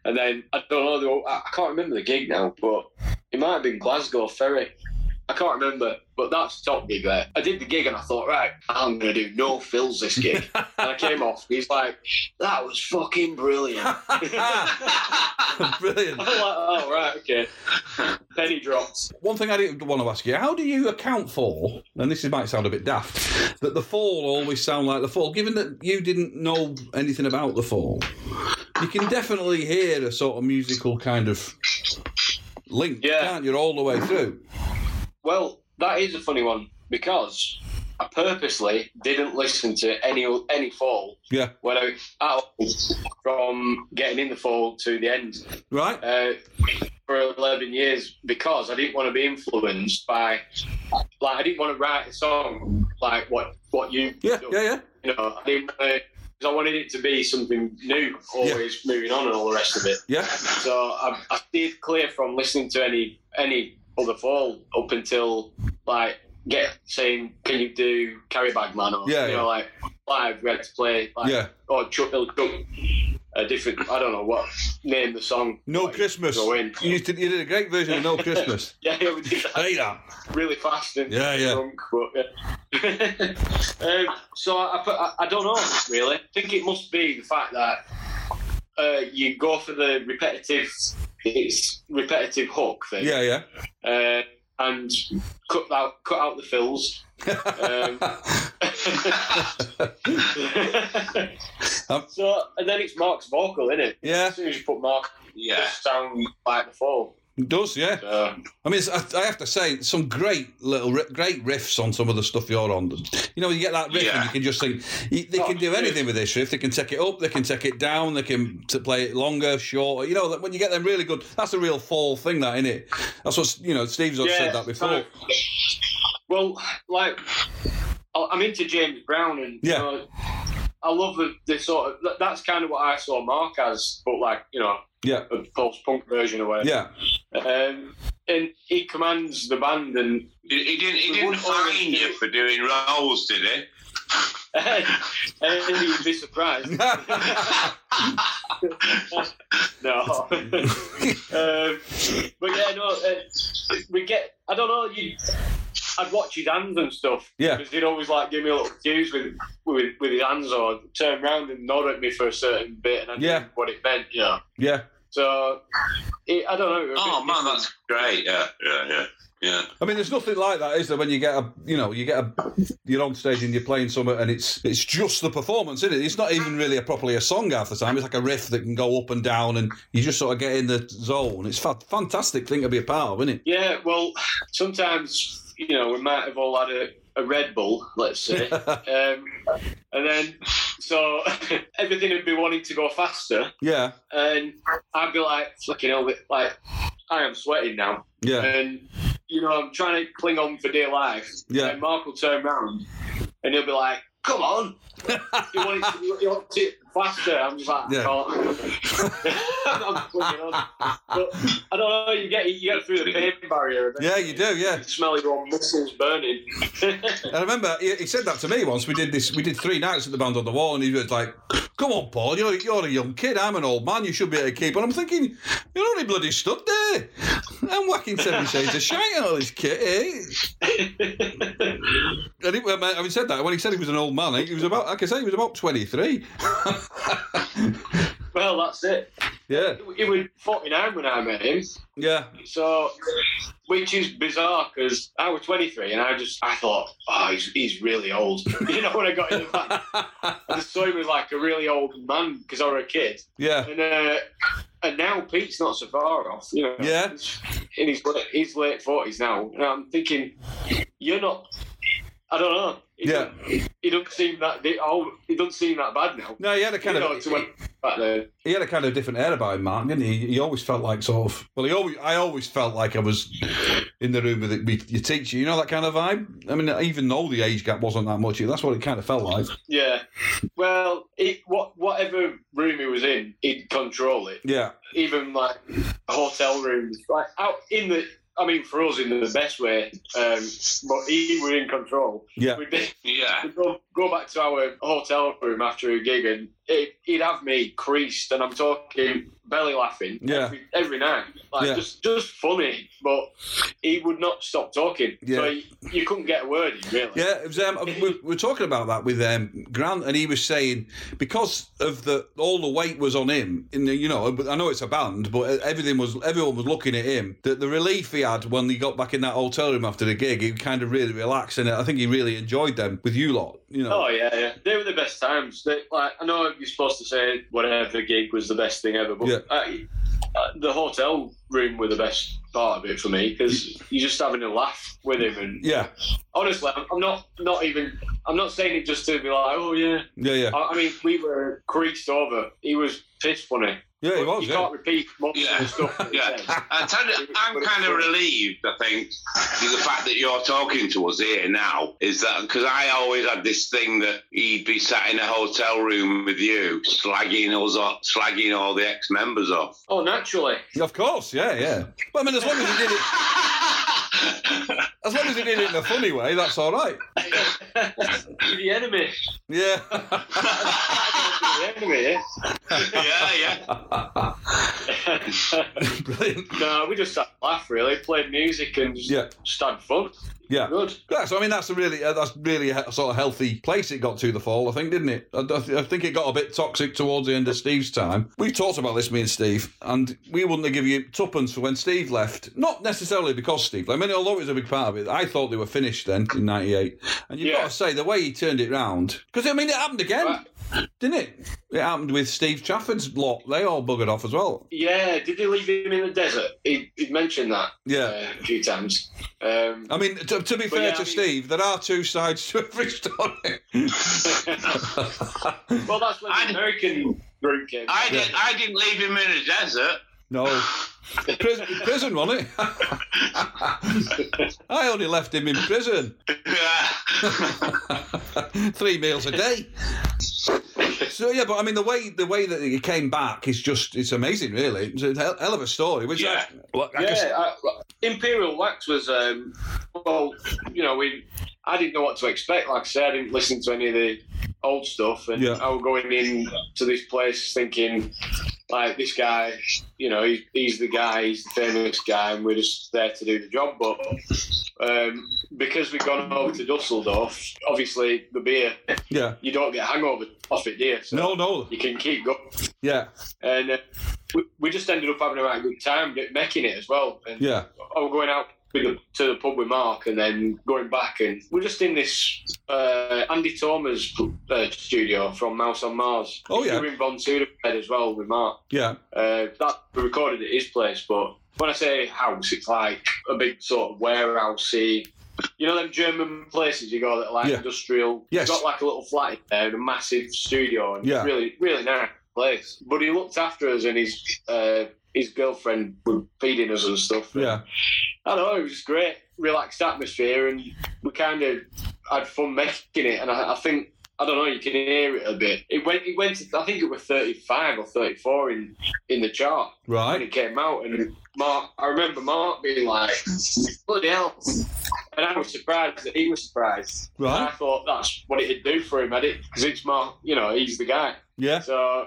And then, I don't know, I can't remember the gig now, but it might have been Glasgow Ferry. I can't remember, but that's the top gig there. I did the gig and I thought, right, I'm going to do no fills this gig. And I came off, he's like, that was fucking brilliant. Brilliant. I'm like, oh, right, okay. Penny drops. One thing I did want to ask you, how do you account for, and this might sound a bit daft, that the Fall always sound like the Fall, given that you didn't know anything about the Fall? You can definitely hear a sort of musical kind of link, yeah. can't you, all the way through? Well, that is a funny one because I purposely didn't listen to any any Fall. Yeah. When I out from getting in the Fall to the end. Right. Uh, for eleven years because I didn't want to be influenced by, like, I didn't want to write a song like what what you. Yeah. do. Yeah. Yeah. You know, I didn't. Uh, because I wanted it to be something new, always yeah. moving on and all the rest of it. Yeah. So I, I stayed clear from listening to any any. other Fall up until like get saying, can you do Carry Bag Man or yeah, you yeah. know like live we had to play like yeah. or Chuck Bill Chuck a different I don't know what name the song. No like, Christmas. You did, you did a great version of No Christmas. yeah, yeah, we did that. Hey, that. Really fast and yeah, yeah. drunk, but yeah. um, so I, I I don't know really. I think it must be the fact that uh, you go for the repetitive. It's repetitive hook thing. Yeah, yeah. Uh, and cut out, cut out the fills. um, so, and then it's Mark's vocal, isn't it? Yeah. As soon as you put Mark, yeah, it just sound like the Fall. It does, yeah. So, I mean, it's, I, I have to say, some great little, great riffs on some of the stuff you're on. You know, you get that riff yeah. and you can just think, you, they oh, can do anything with this riff. They can take it up, they can take it down, they can to play it longer, shorter. You know, when you get them really good, that's a real Fall thing, that, isn't it? That's what, you know, Steve's yeah, said that before. Kind of, well, like, I'm into James Brown and, yeah. you know, I love the, the sort of, that's kind of what I saw Mark as, but like, you know, yeah, a post-punk version or whatever. Yeah. Um, and he commands the band, and he, he didn't. He didn't fine you for doing roles, did he? And you'd be surprised. No. um, but yeah, no. Uh, we get. I don't know. You. I'd watch his hands and stuff. Yeah. Because he'd always like give me a little cues with with, with his hands, or turn around and nod at me for a certain bit, and I yeah. knew what it meant. You know. Yeah. So, it, I don't know. Oh man, that's great. Yeah, yeah, yeah, yeah. I mean, there's nothing like that, is there? When you get a, you know, you get a, you're on stage and you're playing something, and it's it's just the performance, isn't it? It's not even really a properly a song half the time. It's like a riff that can go up and down, and you just sort of get in the zone. It's a fantastic thing to be a part of, isn't it? Yeah. Well, sometimes, you know, we might have all had a, a Red Bull, let's say, um, and then so everything would be wanting to go faster. Yeah. And I'd be like, flicking over, like, I am sweating now. Yeah. And, you know, I'm trying to cling on for dear life. Yeah. And Mark will turn around and he'll be like, come on. You want it to, you want it faster. I'm just like, yeah. I'm clinging on. But I don't know, you get you get through the pain barrier. Yeah, you do, yeah. You smell your own muscles burning. I remember he, he said that to me once. We did this. We did three nights at the Band on the Wall, and he was like, "Come on, Paul, you're you're a young kid. I'm an old man. You should be able to keep." And I'm thinking, you're only bloody stood there. I'm whacking seven shades of shite and all this kit, eh? And he, having said that, when he said he was an old man, he was about, like I say, he was about twenty-three. Well, that's it. Yeah. He was forty-nine when I met him. Yeah. So, which is bizarre because I was twenty-three and I just, I thought, oh, he's, he's really old. You know, when I got in the back, I just saw him as like a really old man because I was a kid. Yeah. And uh, and now Pete's not so far off, you know. Yeah. In his, his late forties now. And I'm thinking, you're not, I don't know. He yeah. Doesn't, he doesn't seem that, oh, he doesn't seem that bad now. No, he had a kind you of... know, to when, back there. He had a kind of different air about him, Mark, didn't he? He always felt like sort of... Well, he always, I always felt like I was in the room with, it, with your teacher. You know, that kind of vibe? I mean, even though the age gap wasn't that much, that's what it kind of felt like. Yeah. Well, it, what whatever room he was in, he'd control it. Yeah. Even, like, hotel rooms. Like, out in the... I mean, for us, in the best way, um, but he was in control. Yeah. We'd, be, yeah. we'd, go, go back to our hotel room after a gig, and it, he'd have me creased, and I'm talking belly laughing yeah. every, every night. Like, yeah. just just funny, but he would not stop talking. Yeah. So you, you couldn't get a word in, really. Yeah, it was, um, we were talking about that with um, Grant, and he was saying because of the all the weight was on him. In the, you know, I know it's a band, but everything was everyone was looking at him. The, the relief he had when he got back in that hotel room after the gig, he kind of really relaxed, and I think he really enjoyed them with you lot. You know. Oh yeah, yeah, they were the best times. They, like I know you're supposed to say whatever gig was the best thing ever, but Yeah. I, uh, the hotel room were the best part of it for me because you're just having a laugh with him, and Yeah. honestly, I'm, I'm not not even I'm not saying it just to be like, oh yeah, Yeah, yeah. I, I mean, we were creased over. He was piss funny. Yeah, he But was, You yeah. can't repeat most Yeah. of the stuff. that he Yeah, says. I tell you, I'm But it's kind of funny. relieved. I think the fact that you're talking to us here now is that because I always had this thing that he'd be sat in a hotel room with you, slagging us off, slagging all the ex-members off. Oh, naturally. Of course, yeah, yeah. But I mean, as long as he did it, as long as he did it in a funny way, that's all right. You're the enemy. Yeah. You're the enemy, yeah? Yeah, yeah. Brilliant. No, we just sat and laughed, really. Played music and just, Yeah. just had fun. Yeah. Good. Yeah, so I mean that's a really uh, that's really a sort of healthy place it got to the fall, I think, didn't it? I, I, I think it got a bit toxic towards the end of Steve's time. We talked about this, me and Steve, and we wouldn't have given you tuppence for when Steve left. Not necessarily because Steve left. I mean, although it was a big part of it, I thought they were finished then in ninety-eight. And you've Yeah. got to say the way he turned it round, because I mean it happened again, Right. didn't it? It happened with Steve Trafford's lot. They all buggered off as well. Yeah, did they leave him in the desert? He, he'd mentioned that Yeah. uh, a few times. Um, I mean, to, to be But fair yeah, to I mean- Steve, there are two sides to every story. well, that's when I- the American group came. I, in. did, I didn't leave him in a desert. No. Prison, prison, wasn't it? I only left him in prison. Three meals a day. So yeah, but I mean the way the way that he came back is just it's amazing, really. It's a hell, hell of a story. Which Yeah. I, well, I guess, Yeah, I, Imperial Wax was, um, well, you know, we. I didn't know what to expect. Like I said, I didn't listen to any of the old stuff, and Yeah. I was going in to this place thinking, like, this guy, you know, he, he's the guy, he's the famous guy, and we're just there to do the job. But um, because we've gone over to Dusseldorf, obviously the beer, yeah. you don't get hangover off it, do you? So No, no. you can keep going. Yeah, And uh, we, we just ended up having a right good time making it as well. And yeah, I was going out with the, to the pub with Mark and then going back, and we're just in this uh, Andy Thomas uh, studio from Mouse on Mars. Oh, yeah. We were in Von Tudor as well with Mark. yeah, Uh, that we recorded at his place, but when I say house, it's like a big sort of warehousey. You know them German places you go that are like Yeah. industrial. Yes. You've got like a little flat in there and a massive studio, and Yeah. it's really, really nice place. But he looked after us, and his uh, his girlfriend were feeding us and stuff. yeah, I don't know, it was great, relaxed atmosphere, and we kind of had fun making it. And I, I think, I don't know, you can hear it a bit. It went, it went. To, I think it was thirty-five or thirty-four in in the chart when right. it came out. And Mark, I remember Mark being like, "Bloody hell!" And I was surprised that he was surprised. Right. And I thought that's what it'd do for him, had it? Because it's Mark, you know, he's the guy. Yeah, So,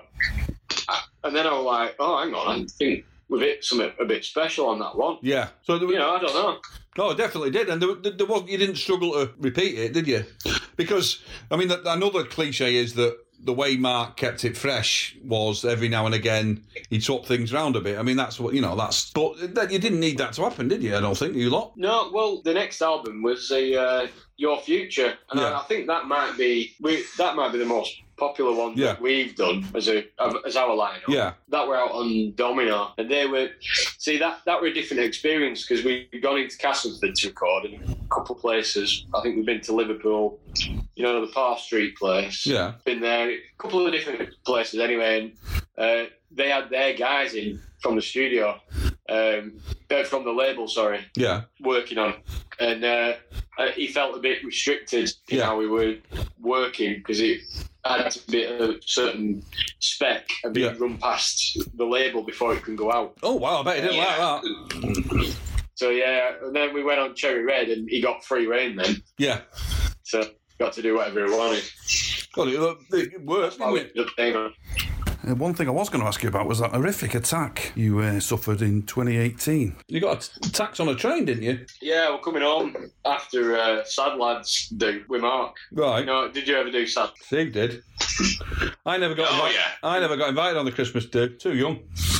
I, and then I was like, "Oh, hang on, I think we've hit something a bit special on that one." yeah. So there was, You know, I don't know. no, it definitely did, and there, there was you didn't struggle to repeat it, did you? Because I mean, another cliche is that the way Mark kept it fresh was every now and again he took things round a bit. I mean, that's what you know. That's but that, you didn't need that to happen, did you? I don't think you lot. No, well, the next album was the uh, Your Future, and Yeah. I, I think that might be we that might be the most popular one Yeah. that we've done as a as our lineup. Yeah, That were out on Domino, and they were see that that were a different experience because we'd gone into Castleford to record in a couple of places. I think we've been to Liverpool, you know, the Parr Street place. yeah, Been there, a couple of different places anyway, and uh, they had their guys in from the studio, um, uh, from the label, sorry, yeah, working on, and uh, uh, he felt a bit restricted in Yeah. how we were working because it had to be a certain spec and be Yeah. run past the label before it can go out. Oh wow, I bet he didn't Yeah. like that. So yeah, and then we went on Cherry Red, and he got free reign then. Yeah, So got to do whatever he wanted. Well, it, it worked, didn't it? Uh, one thing I was going to ask you about was that horrific attack you uh, suffered in twenty eighteen. You got attacked on a train, didn't you? Yeah, we're coming home after uh, Sad Lads do with Mark. Right. You know, did you ever do Sad? Steve did. I never got. Oh, invited. yeah. I never got invited on the Christmas do. Too young.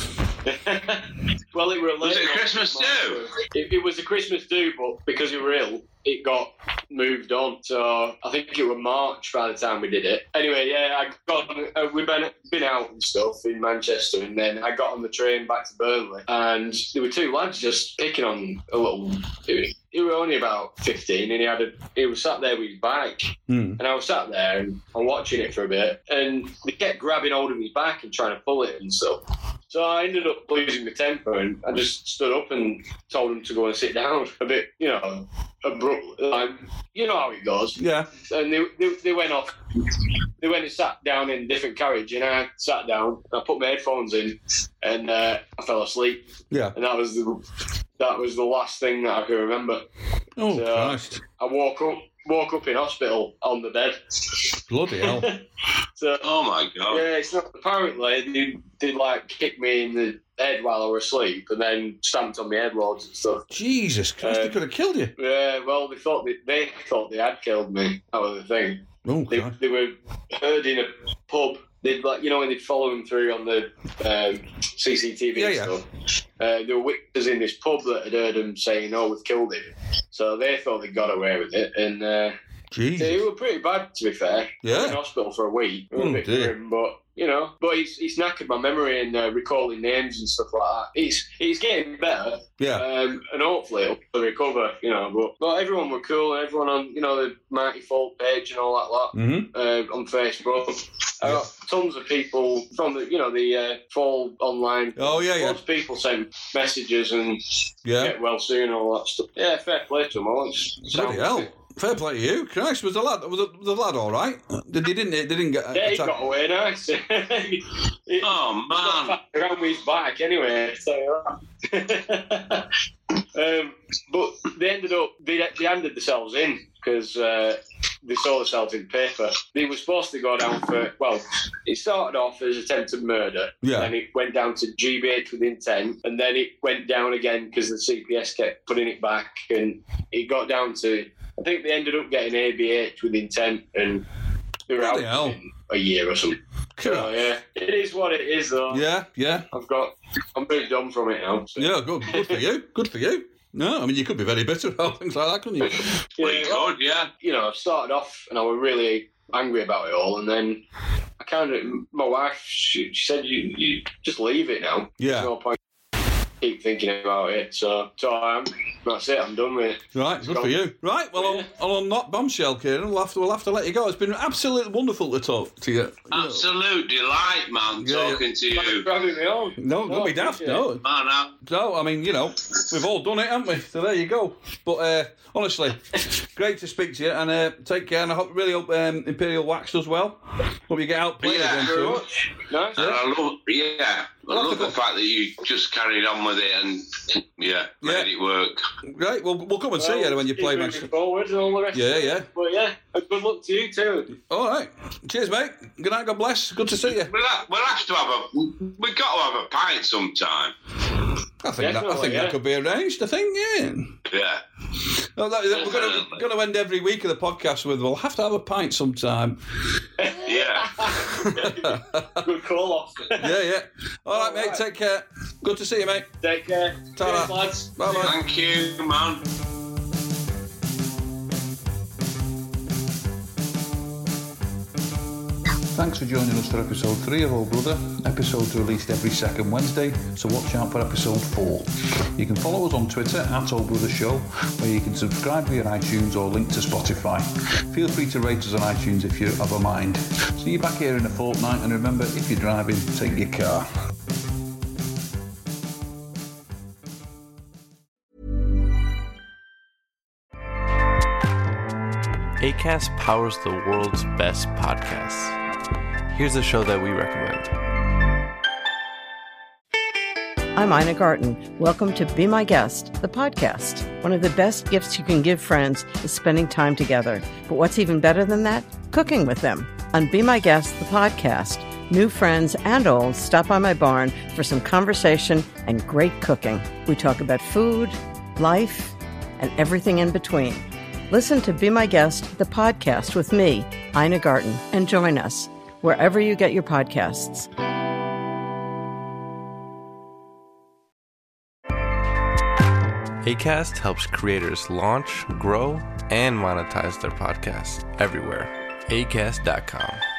Well, it were late. Was it a Christmas do? It, it was a Christmas do, but because you were ill, it got moved on. So I think it was March by the time we did it. Anyway, yeah, I got. Uh, we'd been been out and stuff in Manchester, and then I got on the train back to Burnley, and there were two lads just picking on a little. He was only about fifteen, and he had a. He was sat there with his bike, Mm. and I was sat there and I'm watching it for a bit, and they kept grabbing hold of his back and trying to pull it and stuff. So I ended up losing my temper, and I just stood up and told them to go and sit down a bit, you know, abruptly. Like, you know how it goes. Yeah. And they, they they went off. They went and sat down in a different carriage, and I sat down. I put my headphones in, and uh, I fell asleep. Yeah. And that was the that was the last thing that I can remember. Oh, So, Christ. I woke up woke up in hospital on the bed. Bloody hell. So, Oh my God. yeah, it's not. Apparently, they they like kicked me in the head while I was asleep, and then stamped on my head loads and stuff. Jesus Christ, Uh, they could have killed you. Yeah, well, they thought they, they thought they had killed me. That was the thing. Oh, They, Christ. they were heard in a pub. They'd like, you know, when they'd follow them through on the um, C C T V Yeah, and yeah. stuff. Uh, there were witnesses in this pub that had heard them saying, "Oh, we've killed him." So they thought they got away with it, and uh, Jesus. they were pretty bad, to be fair. Yeah. I was in hospital for a week. It was Oh, a bit dear. grim, but you know, but it's it's knackered my memory and uh, recalling names and stuff like that. It's it's getting better. Yeah. Um, and hopefully it'll recover, you know. But, but everyone were cool, and everyone on, you know, the Mighty Folk page and all that lot Mm-hmm. uh, on Facebook. I got tons of people from the, you know, the uh, Fall online. Oh, yeah, yeah. Lots of people send messages and Yeah. get well soon and all that stuff. Yeah, fair play to them all. It's, Bloody hell. Fair play to you. Christ, was the lad was the, was the lad all right? Did he didn't they didn't get Yeah, he attacked? got away nice. he, he Oh, got man. back around with his back anyway. So, um, but they ended up, they, they handed themselves in because uh, they saw themselves in paper. They were supposed to go down for, well, it started off as attempted murder. Yeah. And it went down to G B H with intent. And then it went down again because the C P S kept putting it back. And it got down to, I think they ended up getting A B H with intent. And they were Bloody out hell. in a year or something. So, yeah, it is what it is, though. Yeah, yeah. I've got, I'm pretty done from it now. So. Yeah, good good for you. Good for you. No, I mean you could be very bitter about things like that, couldn't you? We Yeah, well, could, yeah. you know, I started off and I was really angry about it all, and then I kind of, my wife, she, she said, you, you just leave it now. Yeah. There's no point keep thinking about it. So, so I am. That's it. I'm done with it. Right, good for you. Right, well, on, on that bombshell, Kieran, we'll have, to, we'll have to let you go. It's been absolutely wonderful to talk to you. You know. Absolute delight, man, Yeah, talking to Thanks you. for having me on. No, don't be daft, appreciate no. it. Man, I, So, I mean, you know, we've all done it, haven't we? So there you go. But uh, honestly, great to speak to you, and uh, take care. And I hope, really hope um, Imperial Wax does well. Hope you get out playing Yeah. again Thank you very soon. much. Nice. and I love, yeah, I Well, love that's the a- fact that you just carried on with it and, yeah, made Yeah. it work. Great. Well, we'll come and see you when you keep play moving Manchester. forward and all the rest. Yeah, of it. yeah. But yeah, and good luck to you too. All right. Cheers, mate. Good night. God bless. Good to see you. We'll have, we'll have to have a, we've got to have a pint sometime. I think that, I Definitely, think yeah. that could be arranged. I think, yeah. Yeah. No, that, we're going to Definitely. going to end every week of the podcast with we'll have to have a pint sometime. Yeah. Good call off. Yeah, yeah. All right, All mate. right. Take care. Good to see you, mate. Take care. Ta-ra. Cheers, lads. Bye bye. Thank you, man. Thanks for joining us for episode three of Old Brother. Episodes are released every second Wednesday, so watch out for episode four. You can follow us on Twitter at Old Brother Show, where you can subscribe via iTunes or link to Spotify. Feel free to rate us on iTunes if you're of a mind. See you back here in a fortnight, and remember, if you're driving, take your car. Acast powers the world's best podcasts. Here's a show that we recommend. I'm Ina Garten. Welcome to Be My Guest, the podcast. One of the best gifts you can give friends is spending time together. But what's even better than that? Cooking with them. On Be My Guest, the podcast, new friends and old stop by my barn for some conversation and great cooking. We talk about food, life, and everything in between. Listen to Be My Guest, the podcast with me, Ina Garten, and join us wherever you get your podcasts. Acast helps creators launch, grow, and monetize their podcasts everywhere. acast dot com.